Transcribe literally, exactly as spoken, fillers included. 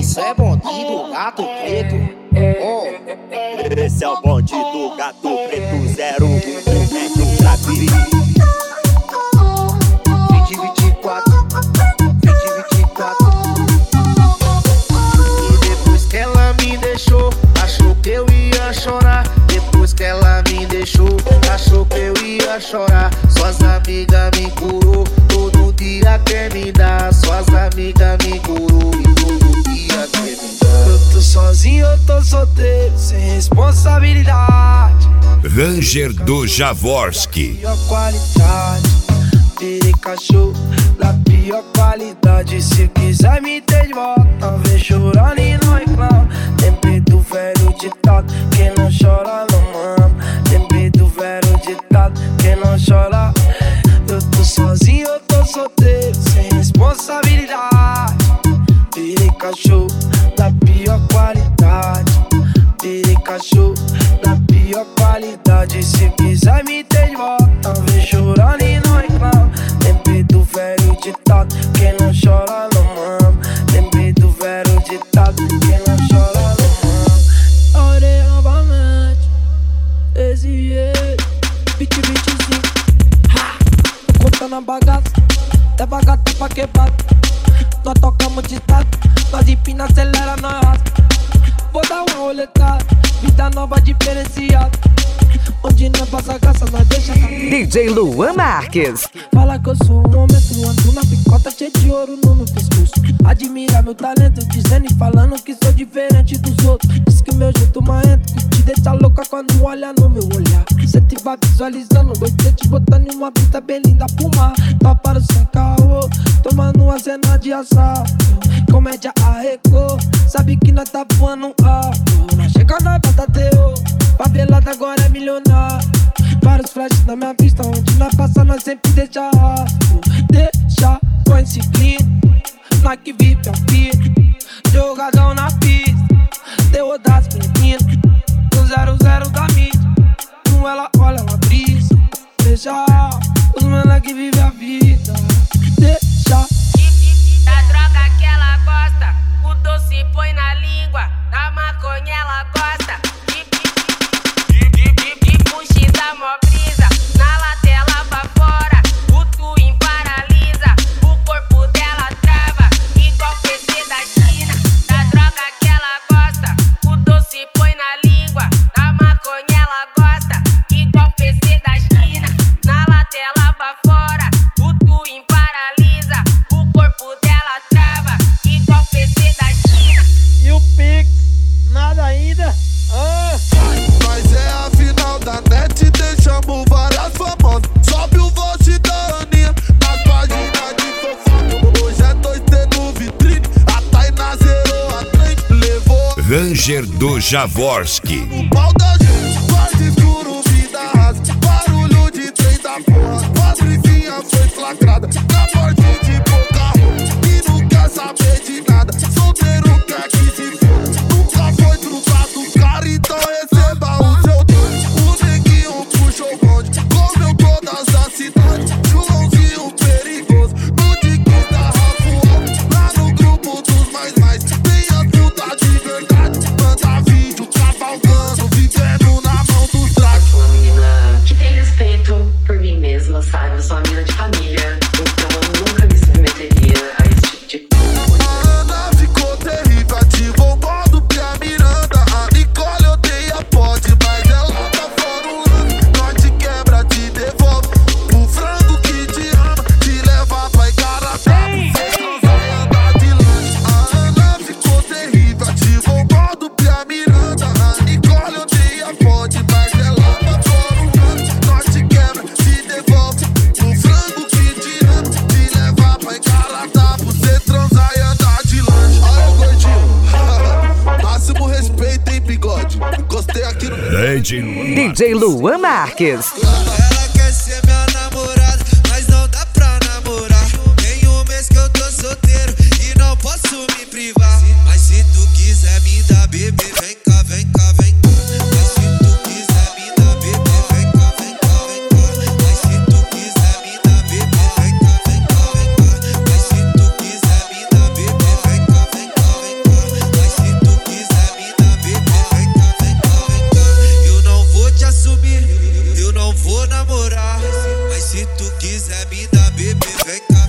Isso é bonde do gato preto. Oh. Esse é o bonde do gato preto zero um metro pra vir. vinte, vinte e quatro, vinte, vinte e quatro. E depois que ela me deixou, achou que eu ia chorar. Depois que ela me deixou, achou que eu ia chorar. Suas amigas me curou, todo dia quer me dar. Suas amigas me curou e todo dia quer me dar. Eu tô sozinho, eu tô solteiro, sem responsabilidade. Ranger do Jaworski. Pior qualidade, virei cachorro da pior qualidade. Se quiser me ter de volta, vem chorando e não reclama. Lembrei do velho ditado, quem não chora não mama. Lembrei do velho ditado, quem não chora. Eu tô sozinho, eu tô solteiro, sem responsabilidade. Virei cachorro da pior qualidade. Virei cachorro da pior qualidade. Se quiser me ter de volta, vem chorando e não reclama. Lembrei do velho ditado, quem não chora não mama. Lembrei do velho ditado, quem não chora não mama. Orei novamente, exigei vinte, vinte e cinco. Tô contando a bagaça, é bagaça pra quebrar. Nós tocamos de tato, nós empina, acelera, nós raspa. Vou dar uma roletada, vida nova diferenciada. Onde não passa graça, nós deixa cair. D J Luan Marques. Fala que eu sou um momento, ando na picota cheio de ouro no meu pescoço. Admira meu talento, dizendo e falando que sou diferente dos outros. Diz que o meu jeito marrento, que te deixa louca quando olha no meu olhar. Cê te vai visualizando, você te botando em uma vista bem linda, fumar. Tá para o sem caô, tomando uma cena de assalto. Comédia arrecou, sabe que nós tá voando alto. Nós chega na bata teu, favelada agora é milionário. Vários flashes na minha vista, onde nós passa nós sempre deixa rastro. Deixa com esse clima, nós que vive a vida. Jogadão na pista, deu das meninas. No zero zero da mídia, com ela olha, ela brisa. Deixa os moleque vive a vida. Deixa. Da droga que ela gosta, o doce põe na língua, da maconha ela gosta. De puxa da mó brisa, na latela pra fora, o twin paralisa, o corpo dela trava, igual P C da China. Da droga que ela gosta, o doce põe na língua, da maconha ela gosta, igual P C da China. Na latela pra fora, o twin paralisa, o corpo dela trava, igual P C da China. E o Pix, nada ainda? Ah. Mas é a final da net, deixamos várias famosas. Sobe o vote da Aninha nas páginas de fofoca. Hoje é dois T no vitrine, a Tainá zerou a trem, levou Ranger do Jaworski. o pau da gente, quase escuro, vida rasa. Barulho de trem da porra, Patricinha foi flagrada na morte de pouca roupa. E não quer saber de nada, solteiro quer que se for. Nunca foi trocado cara, então receba o seu dono. O neguinho puxou o bonde, comeu todas as cidades. Joãozinho perigoso, no Dicas da Rafael. Lá no grupo dos mais mais, tem a puta de verdade. Manda vídeo cavalgando, vivendo na mão dos dragos. Sou uma menina que tem respeito por mim mesma, sabe? Eu sou uma menina de família, então eu nunca me submeteria a esse tipo de coisa. A Ana ficou terrível, ativou o modo Pia Miranda. A Nicole odeia pode, mas ela tá fora um lance. Nós te quebra, te devolve o frango que te ama, te leva pra Igarapá, sem transar e andar de lanche. A Ana ficou terrível, ativou o modo Pia Miranda. A Nicole odeia pode, mas ela tá fora um lance. Nós te quebra, te devolve o frango que te ama, te leva pra Igarapá, você transar e andar de lanche. Olha o gordinho, máximo respeito, hein, bigode. Encostei aqui no D D J Luan Marques. Ela quer ser minha namorada, mas não dá pra namorar. Tem um mês que eu tô solteiro e não posso me privar. Mas se tu quiser me dar bebê, vem cá, vem cá, vem cá. Mas se tu quiser me dar bebê, vem cá, vem cá, vem cá. Mas se tu quiser me dar bebê, vem cá, vem cá, vem cá. Mas se tu quiser me dar bebê, vem cá, vem cá, vem cá. namorar. Mas se tu quiser me dar bebê, vem cá